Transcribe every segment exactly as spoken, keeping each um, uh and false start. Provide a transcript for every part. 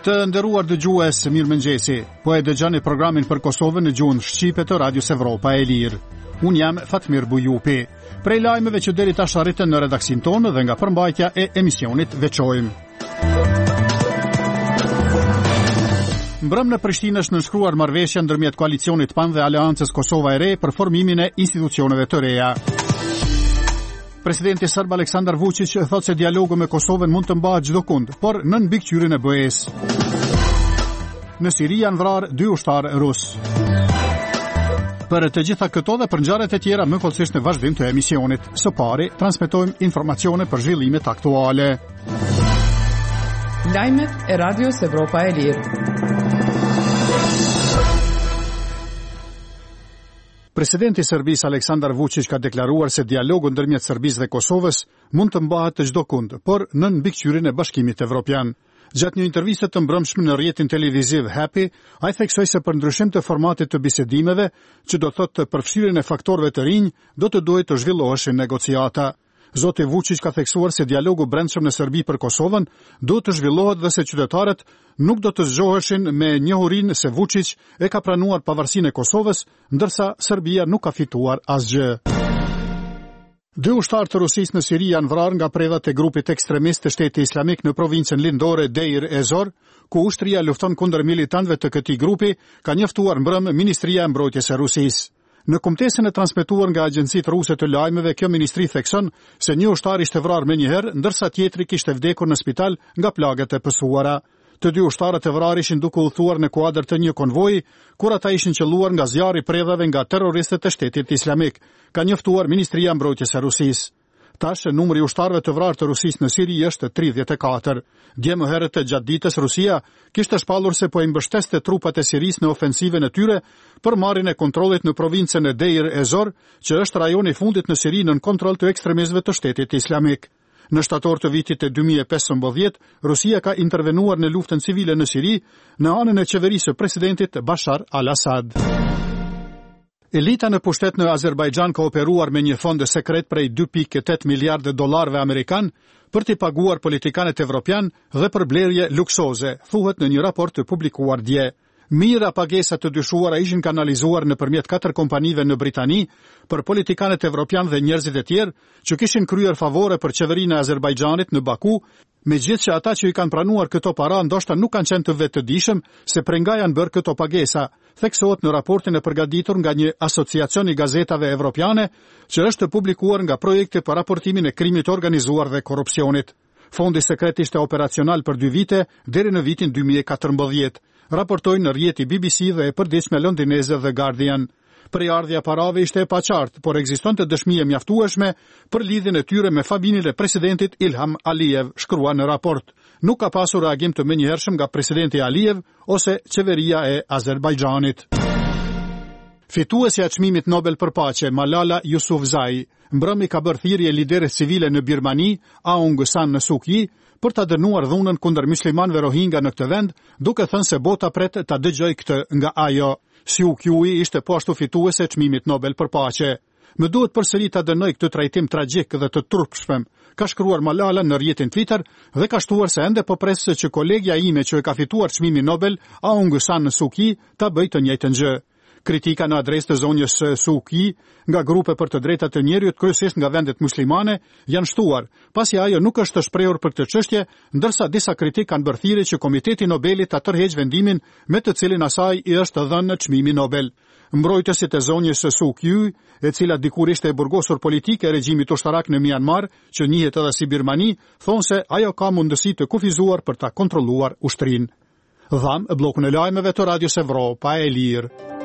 Të nderuar dëgjues, mirëmëngjesi. Po e dëgjoni programin për Kosovën në gjuhën shqipe të Radios Evropa e Lirë. Unë jam Fatmir Bujupi. Prej lajmeve që deri tash arritën në redaksin tonë dhe nga përmbajtja e emisionit veçojmë. Mbrëm në Prishtinë është nënshkruar marrëveshja ndërmjet koalicionit P A N dhe Aleancës Kosova e Re për formimin e institucioneve të reja. Presidenti serb Aleksandar Vučić thotë se dialogu me Kosovën mund të mbahet çdo kund, por në mbikëqyrjen e B E-s. Në Siri janë vrarë dy ushtarë rus. Për të gjitha këto dhe për ngjarjet e tjera më kollësisht në vazhdim të emisionit. Së pari, transmetojmë informacione për zhvillimet aktuale. Lajmet e Radios Evropa e Lirë. Presidenti i Serbisë Aleksandar Vučić ka deklaruar se dialogu ndërmjet Serbisë dhe Kosovës mund të mbahet të çdo kund, por në mbikëqyrjen e Bashkimit Evropian. Gjatë një interviste të mbrëmshme në rrjetin televiziv Happy, ai theksoi se për ndryshim të formatit të bisedimeve, që do thotë të përfshirjen e faktorëve të rinj, do të duhet të zhvilloheshin negociata. Zoti Vučić ka theksuar se dialogu brendshëm në Serbi për Kosovën duhet të zhvillohet dhe se qytetarët nuk do të zgjoheshin me njohurinë se Vučić e ka pranuar pavarësinë e Kosovës, ndërsa Serbia nuk ka fituar asgjë. Dy ushtarë të Rusisë në Siri janë vrarë nga predhat e grupit ekstremist të Shtetit Islamik në provincën lindore Deir ez-Zor, ku ushtria lufton kundër militantëve të këtij grupi, ka njoftuar mbrëm Ministria e Mbrojtjes e Rusisë. Në kumtesën e transmetuar nga agjencitë ruse të lajmeve, kjo ministri thekson se një ushtar ishte vrarë menjëherë, ndërsa tjetri kishte vdekur në spital nga plagët e pësuara. Të dy ushtarët e vrarë ishin duke udhëtuar në kuadër të një konvoji, kur ata ishin qelluar nga zjarri i predhave nga terroristët e Shtetit Islamik, ka njoftuar Ministria e Mbrojtjes e Rusisë. Tash numri i ushtarëve të vrarë të Rusisë në Siri është tridhjetë e katër. Dje më herët gjatë ditës Rusia kishte shpallur se po i mbështeste trupat e Sirisë në ofensiven e tyre për marrjen e kontrollit në provincën e Deir ez-Zor, që është rajoni i fundit në Siri nën kontroll të ekstremistëve të Shtetit Islamik. Në shtator të vitit të dy mijë e pesëmbëdhjetë, Rusia ka intervenuar në luftën civile në Siri në anën e qeverisë së presidentit Bashar al-Assad. Elita në pushtet në Azerbajxhan ka operuar me një fond sekret prej dy pikë tetë miliardë dollarëve amerikan për t'i paguar politikanët evropian dhe për blerje luksoze, thuhet në një raport të publikuar dje. Mijëra pagesa të dyshuara ishin kanalizuar nëpërmjet katër kompanive në Britani për politikanët evropian dhe njerëzit e tjerë që kishin kryer favore për qeverinë e Azerbajxhanit në Baku, megjithëse që ata që i kanë pranuar këto para ndoshta nuk kanë qenë të vetëdijshëm se prej nga janë bërë këto pagesa, theksohet në raportin e përgatitur nga një asociacion i gazetave evropiane që është publikuar nga projekti për raportimin e krimit organizuar dhe korrupsionit. Fondi sekret ishte operacional për dy vite deri në vitin dy mijë e katërmbëdhjetë. Raportojnë në rrjeti B B C dhe e përditshme londineze The Guardian. Përjardhja parave ishte e paqartë, por ekzistonte dëshmi e mjaftueshme për lidhjen e tyre me familjen e presidentit Ilham Aliyev, shkrua në raport. Nuk ka pasur reagim të menjëhershëm nga presidenti Aliyev ose qeveria e Azerbajxhanit. Fituesja e çmimit Nobel për paqe, Malala Yousafzai, mbrëmi ka bërë thirrje lideres civile në Birmani, Aung San Suu Kyi, për ta dënuar dhunën kundër muslimanëve Rohingya në këtë vend, duke thënë se bota pret ta dëgjojë këtë nga ajo. Suu Kyi ishte po ashtu fituese e çmimit Nobel për paqe. Më duhet përsëri ta dënoj këtë trajtim tragjik dhe të turpshëm, ka shkruar Malala në rrjetin Twitter dhe ka shtuar se ende po pres që kolegja ime që e ka fituar çmimin Nobel, Aung San Suu Kyi, ta bëjë të njëjtën gjë. Kritika në adresë të zonjës Suu Kyi nga grupe për të drejtat të njerëzit, kryesisht nga vendet muslimane, janë shtuar, pasi ajo nuk është të shprehur për këtë çështje, ndërsa disa kritik kanë bërë thirrje që Komiteti i Nobelit ta tërheqë vendimin me të cilin asaj i është dhënë çmimi Nobel. Mbrojtësit e zonjës Suu Kyi, e cila dikur ishte e burgosur politike e regjimit ushtarak në Myanmar, që njihet edhe si Birmani, thonë se ajo ka mundësi të kufizuar për ta kontrolluar ushtrinë. Dham bllokun e lajmeve të Radios Evropa e Lirë.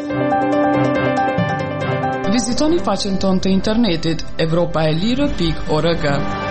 Vizitoni faqen tonë të internetit evropa e lirë pikë org.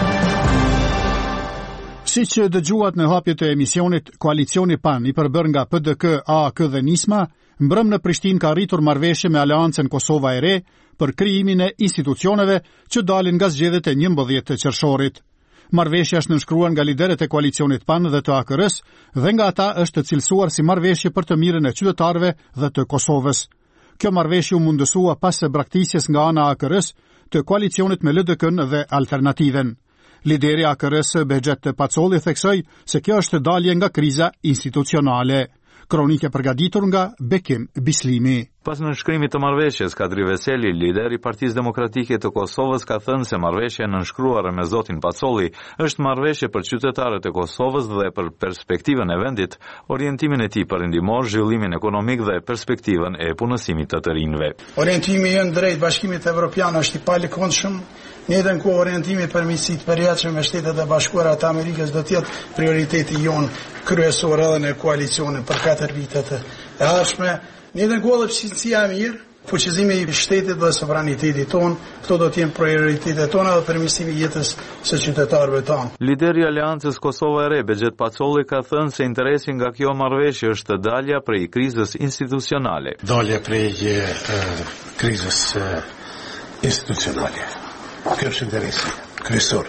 Si që dëgjuat në hapje të emisionit, koalicioni P A N i përbër nga P D K, A K dhe Nisma, mbrëm në Prishtinë ka arritur marrëveshje me Aleancën Kosova e Re për krijimin e institucioneve që dalin nga zgjedhjet e njëmbëdhjetë të qershorit. Marrëveshja është nënshkruar nga liderët e koalicionit P A N dhe të A K R-s dhe nga ata është cilësuar si marrëveshje për të mirën e qytetarëve dhe të Kosovës. Kjo marrëveshje u mundësua pas së braktisjes nga ana A K R-s të koalicionit me L D K-n dhe Alternativen. Lideri A K R-s Behxet Pacolli theksoi se kjo është dalje nga kriza institucionale. Kronike përgatitur nga Bekim Bislimi. Pas nënshkrimit të marrëveshjes Kadri Veseli, lideri i Partisë Demokratike të Kosovës ka thënë se marrëveshja e nënshkruar me zotin Pacolli është marrëveshje për qytetarët e Kosovës dhe për perspektivën e vendit, orientimin e tij perëndimor, zhvillimin ekonomik dhe perspektivën e punësimit të të rinjve. Orientimi ynë drejt Bashkimit Evropian është i palëkundshëm. Në jetën ku orientimi për miqësitë përjetshme me Shtetet e Bashkuara të Amerikës do të jetë prioriteti jon kryesor edhe në koalicionin për katër vitet e ardhshme. Në jetën ku edhe pështësia e mirë, fuqizimi i shtetit dhe sovranitetit ton, këto do të jenë prioritetet tona dhe përmirësimi i jetës së qytetarëve tonë. Lideri i Aleancës Kosova e Re, Behxet Pacolli, ka thënë se interesi nga kjo marrëveshje është dalja prej krizës institucionale. Dalja prej uh, krizës uh, institucionale. Kjo është interesi kryesor.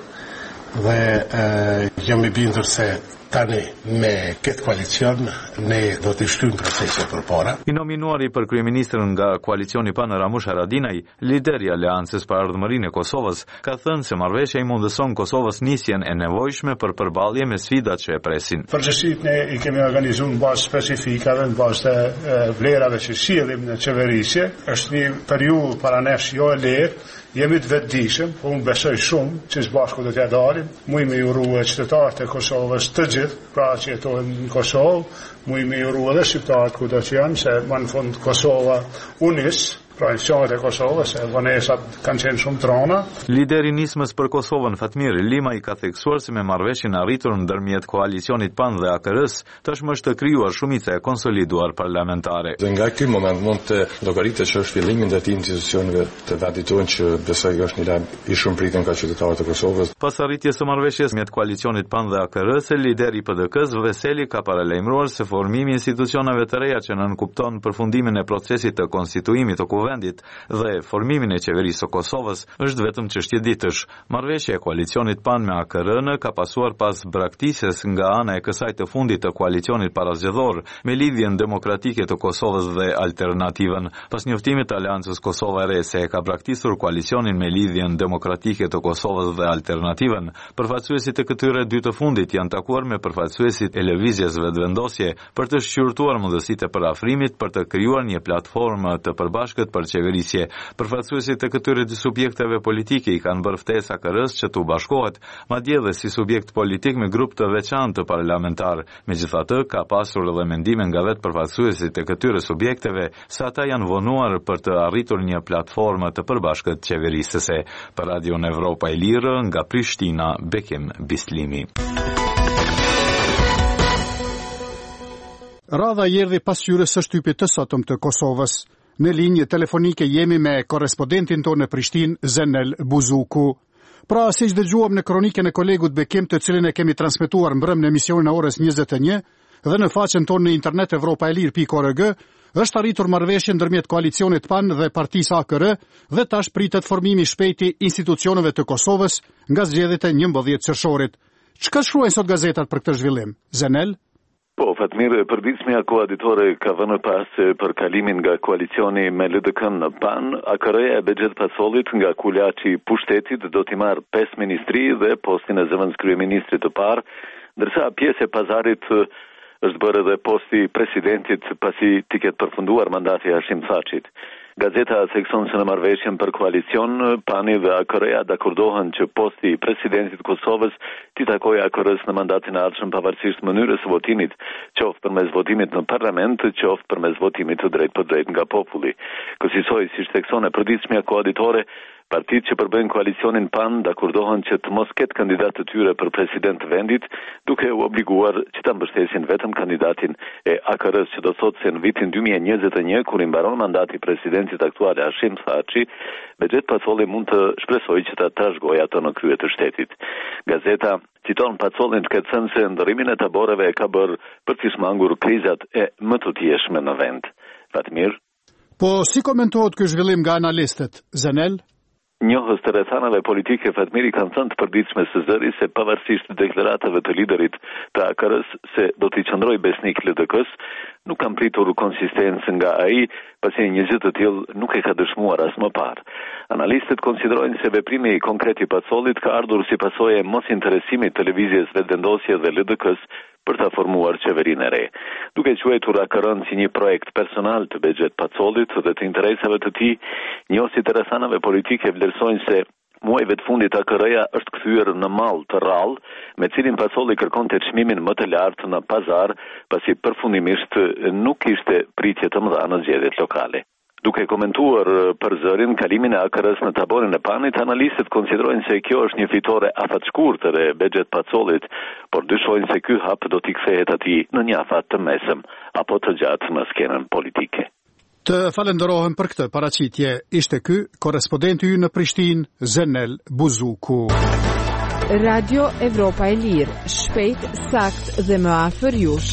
Dhe uh, jam i bindur se tani me këtë koalicion ne do të shtyjmë procese përpara. I nominuari për kryeministrin nga koalicioni PAN Ramush Haradinaj, lideri i Aleancës për Ardhmërinë e Kosovës, ka thënë se marrëveshja i mundëson Kosovës nisjen e nevojshme për përballje me sfidat që e presin. Përgjithsisht ne i kemi organizuar në bazë specifike dhe në bazë të vlerave që sjellim në qeverisje. Është një periudhë para nesh jo e lehtë. Jemi të vetëdijshëm, po unë besoj shumë që së bashku do t'ja dalim. Muj me ju ruë qytetarët e Kosovës të gjithë, pra që jetojnë në Kosovë, muj me ju ruë dhe shqiptarët ku do që janë, se më në fund Kosova unis, pra institucionet e Kosovës, e vonesat kanë qenë shumë trona. Lideri nismës për Kosovën, Fatmir Lima, i ka theksuar se me marrëveshjen arritur ndërmjet koalicionit PAN dhe A K R-s, tashmë është krijuar shumica e konsoliduar parlamentare. Dhe nga ky moment mund të llogaritet që është fillimi ndaj institucioneve të vendit tonë që besoj është një lajm i shumë pritën nga qytetarët e Kosovës. Pas arritjes së marrëveshjes mes koalicionit PAN dhe A K R-s, lideri i P D K-s Veseli ka paralajmëruar se formimi i institucioneve të reja që nënkupton përfundimin e procesit të konstituimit të vendit dhe formimin e qeverisë së Kosovës është vetëm çështje ditësh. Marrëveshja e koalicionit PAN me A K R-n ka pasuar pas braktisjes nga ana e kësaj të fundit të koalicionit parazgjedhor me lidhjen demokratike të Kosovës dhe alternativën. Pas njoftimit të Aleancës Kosova e Re se e ka braktisur koalicionin me lidhjen demokratike të Kosovës dhe alternativën, përfaqësuesit e këtyre dy të fundit janë takuar me përfaqësuesit e lëvizjes vetëvendosje për të shqyrtuar mundësitë e parafrimit për të krijuar një platformë të përbashkët për qeverisje. Përfaqësuesit e këtyre dy subjekteve politike i kanë bërë ftesë A K R-s që të bashkohet, madje edhe si subjekt politik me grup të veçantë parlamentar. Megjithatë, ka pasur edhe mendime nga vetë përfaqësuesit e këtyre subjekteve se ata janë vonuar për të arritur një platformë të përbashkët qeverisëse. Për Radion Evropa e Lirë, nga Prishtina, Bekim Bislimi. Radha i erdhi pas hyrjes së shtypit të sotëm të Kosovës. Në linjë telefonike jemi me korrespondentin tonë në Prishtinë, Zenel Buzuku. Pra, siç dëgjuam në kronikën e kolegut Bekim, të cilën e kemi transmetuar mbrëm në emisionin e orës njëzet e një dhe në faqen tonë në internet evropaelir pikë org, është arritur marrëveshje ndërmjet koalicionit PAN dhe partisë A K R dhe tash pritet formimi i shpejtë i institucioneve të Kosovës nga zgjedhjet e njëmbëdhjetë qershorit. Çka shkruajnë sot gazetat për këtë zhvillim? Zenel? Po, Fatmir, përditshmja koalitore ka vënë pas për kalimin nga koalicioni me L D K-n në PAN, A K R-ja e Behxet Pacollit nga kulaçi pushtetit do t'i marrë pesë ministri dhe postin e zëvendës kryeministrit të parë, ndërsa pjesë e pazarit është bërë edhe posti presidentit pasi t'i ketë përfunduar mandati Hashim Thaqit. Gazeta thekson se në marrëveshjen për koalicion, PAN-i dhe A K R-ja dakordohen që posti i presidentit Kosovës t'i takojë A K R-s në mandatin e ardhshëm pavarësisht mënyrës së votimit, qoftë përmes votimit në parlament, qoftë përmes votimit të drejtë për drejtë nga populli. Kësaj, siç thekson e përditshmja koalitore, partitë që përbëjnë koalicionin PAN dakordohen që të mos ketë kandidat të tyre për president të vendit, duke u obliguar që ta mbështesin vetëm kandidatin e A K R-s, që do thotë se në vitin dy mijë e njëzet e një, kur i mbaron mandati presidentit aktual Hashim Thaçi, Behxet Pacolli mund të shpresojë që ta trashëgojë atë në krye të shtetit. Gazeta citon Pacollin që thënë se ndërrimin e taboreve e ka bërë për të smangur krizat e më të tjeshme në vend. Fatmir? Po si komentohet ky zhvillim nga analistët? Zenel? Njohës të rrethanave politike Fatmiri kanë thënë të përditshme së zëri se pavarësisht deklaratave të liderit të A K R-s se do t'i qëndroj besnik L D K-s, nuk kanë pritur konsistencë nga ai, pasi një gjë të tillë nuk e ka dëshmuar as më parë. Analistët konsiderojnë se veprimi i konkret i Pacollit ka ardhur si pasojë e mosinteresimit të lëvizjes vetëvendosje dhe L D K-s për ta formuar qeverinë e re. Duke quajtur A K R-n si një projekt personal të Bexhet Pacollit dhe të interesave të tij, njohësit e rrethanave politike vlerësojnë se muajve të fundit A K R-ja është kthyer në mall të rrallë, me cilin Pacolli kërkonte çmimin më të lartë në pazar, pasi përfundimisht nuk kishte pritje të mëdha në zgjedhjet lokale. Duke komentuar për zërin kalimin e A K R-s në taborin e panit, analistët konsiderojnë se kjo është një fitore afatshkurtër e Bexhet Pacollit, por dyshojnë se ky hap do t'i kthehet atij në një afat të mesëm apo të gjatë në skenën politike. Të falenderohem për këtë paraqitje. Ishte ky korrespondenti ynë në Prishtinë, Zenel Buzuku. Radio Evropa e Lirë, shpejt, sakt dhe më afër jush.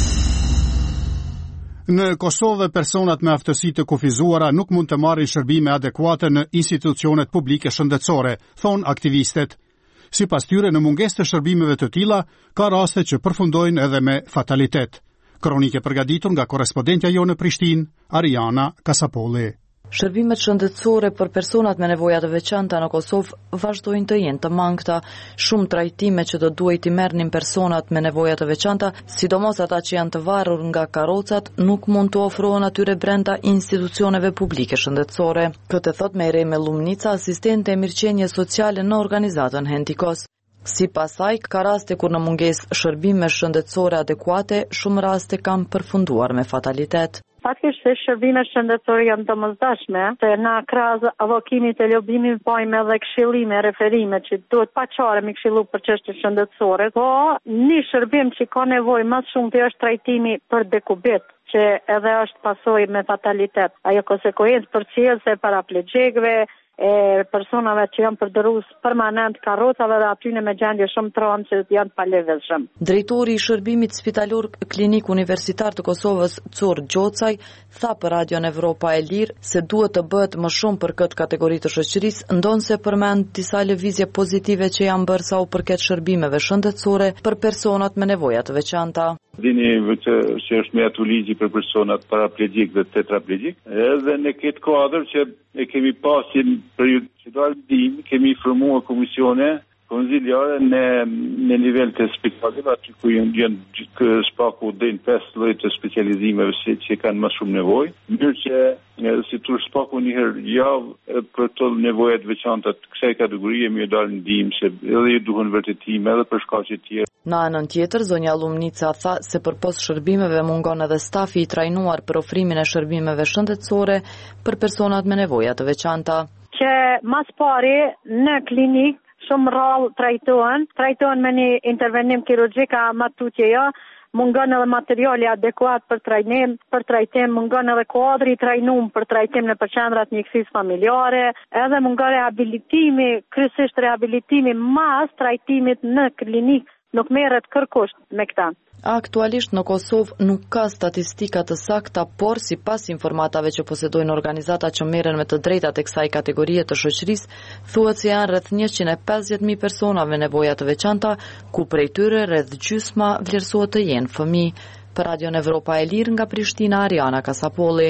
Në Kosovë, personat me aftësi të kufizuara nuk mund të marrin shërbime adekuate në institucionet publike shëndetësore, thon aktivistët. Sipas tyre, në mungesë të shërbimeve të tilla, ka raste që përfundojnë edhe me fatalitet. Kronike përgatitur nga korrespondentja jonë në Prishtinë, Ariana Kasapolli. Shërbimet shëndetësore për personat me nevoja të veçanta në Kosovë vazhdojnë të jenë të mangëta. Shumë trajtime që do duhet i merrnin personat me nevoja të veçanta, sidomos ata që janë të varur nga karrocat, nuk mund të ofrohen atyre brenda institucioneve publike shëndetësore. Këtë thot Mejreme Lumnica, asistente e mirëqenie sociale në organizatën Hentikos. Sipas saj, ka raste kur në mungesë shërbime shëndetësore adekuate, shumë raste kanë përfunduar me fatalitet. Faktikisht se shërbimet shëndetësore janë domosdoshme, se na krahas avokimit e lobimit pojmë edhe këshillime, referime që duhet paqare me këshillu për çështje shëndetësore. Po, një shërbim që ka nevojë më shumë të është trajtimi për dekubit, që edhe është pasojë me fatalitet. Ajo konsekuencë përcjellëse para plegjekëve, e personave që janë përdorus permanent karrocave dhe atyne me gjendje shumë tronë që janë pa levizshëm. Drejtori i shërbimit spitalor klinik universitar të Kosovës, Cor Gjocaj, tha për Radion Evropa e Lirë se duhet të bëhet më shumë për këtë kategori të shoqërisë, ndonse përmend disa lëvizje pozitive që janë bërë sa u përket shërbimeve shëndetësore për personat me nevoja të veçanta. Dini që, që është me atu ligji për personat paraplegjik dhe tetraplegjik, edhe në këtë kuadër që e kemi pasin për ju që do aldim, kemi formuar komisione konziliare në, në nivel të spitalit, aty ku janë, janë spaku dhe në pesë të specializimeve që, që kanë më shumë nevojë, mirë që si tur spaku njëherë javë për të nevojat veçanta të kësaj kategorie mi e dalë ndihmë se edhe ju duhen vërtetim edhe për shkaqe tjera. Në anën tjetër, zonja Lumnica tha se përpos shërbimeve mungon edhe stafi i trajnuar për ofrimin e shërbimeve shëndetësore për personat me nevoja të veçanta. Që mas pari në klinik shumë rrallë trajtohen, trajtohen me një intervenim kirurgjik a matutje jo, mungon edhe materiali adekuat për trajnim, për trajtim, mungon edhe kuadri i trajnum për trajtim në përqendrat mjekësisë familjare, edhe mungon rehabilitimi, kryesisht rehabilitimi mas trajtimit në klinik, nuk merret kërkusht me këta. Aktualisht në Kosovë nuk ka statistika të sakta, por sipas informatave që posedojnë organizata që merren me të drejtat e kësaj kategorie të shoqërisë, thuhet se janë rreth njëqind e pesëdhjetë mijë persona me nevoja të veçanta, ku prej tyre rreth gjysma vlerësohet të jenë fëmijë. Për Radion Evropa e Lirë nga Prishtina, Ariana Kasapolli.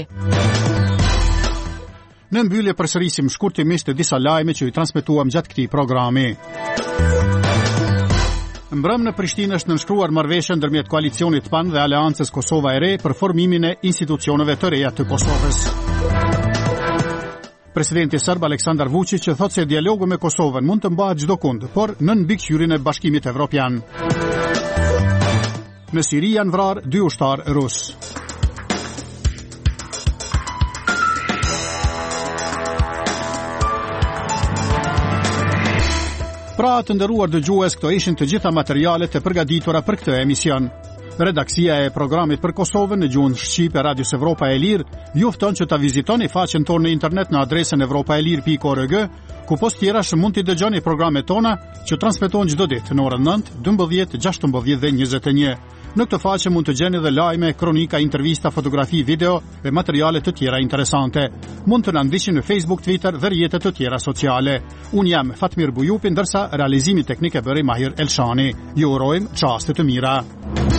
Në mbyllje përsërisim shkurtimisht disa lajme që i transmetuam gjatë këtij programi. Mbrëm në Prishtinë është nënshkruar marrëveshje ndërmjet koalicionit P A N dhe Aleancës Kosova e Re për formimin e institucioneve të reja të Kosovës. Presidenti serb Aleksandar Vučić thotë se dialogu me Kosovën mund të mbahet çdo kund, por nën mbikëqyrjen e Bashkimit Evropian. Në Siri janë vrarë dy ushtar rus. Pra të nderuar dëgjues, këto ishin të gjitha materialet e përgatitura për këtë emision. Redaksia e programit për Kosovën në gjuhën shqipe Radios Evropa e Lirë ju fton që ta vizitoni faqen tonë në internet në adresën evropaelir pikë org, ku post tjerash mund t'i dëgjoni programet tona që transmetohen çdo ditë në orën nëntë, dymbëdhjetë, gjashtëmbëdhjetë dhe njëzet e një. Në këtë faqe mund të gjeni edhe lajme, kronika, intervista, fotografi, video dhe materiale të tjera interesante. Mund të na ndiqni në Facebook, Twitter dhe rrjetet të tjera sociale. Unë jam Fatmir Bujupi, ndërsa realizimi teknik e bëri Mahir Elshani. Ju urojmë çaste të mira.